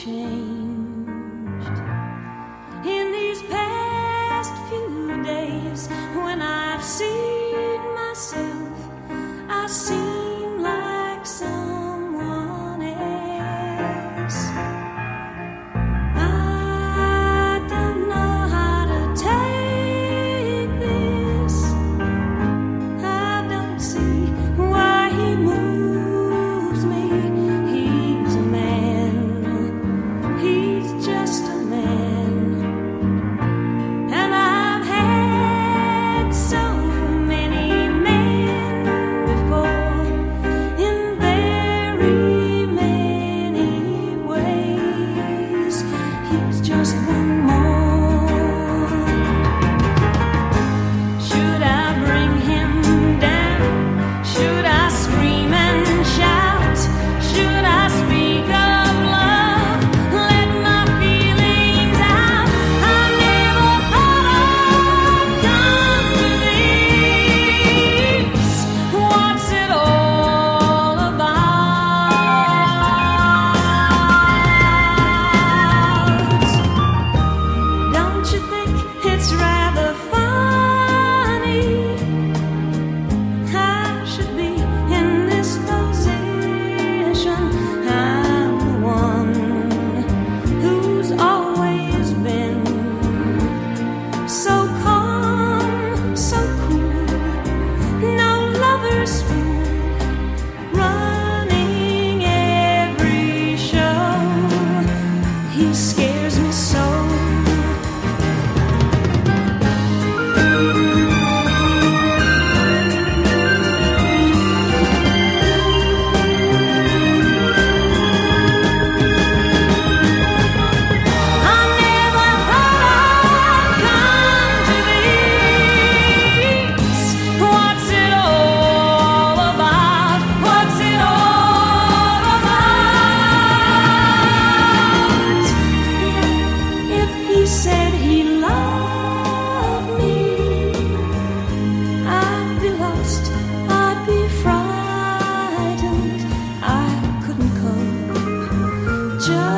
changed in these past few days. When I've seen myself, I seem like someone else. I don't know how to take this. I don't see why he moves me. He's a man. He's just a man. And I've had so many men before, in very many ways. He's just one more. Should I bring him down? Should I scream and shout? Should I speak of love? Let my feelings out. I never thought I'd come to this. What's it all about? Don't you think it's rather funny? I should be in this position. I'm the one who's always been so calm, so cool, no lover's fool, running every show. He scares me so. I never thought I'd come to this. What's it all about? What's it all about? If he said he loved me, I'd be lost, I'd be frightened. I couldn't cope. Just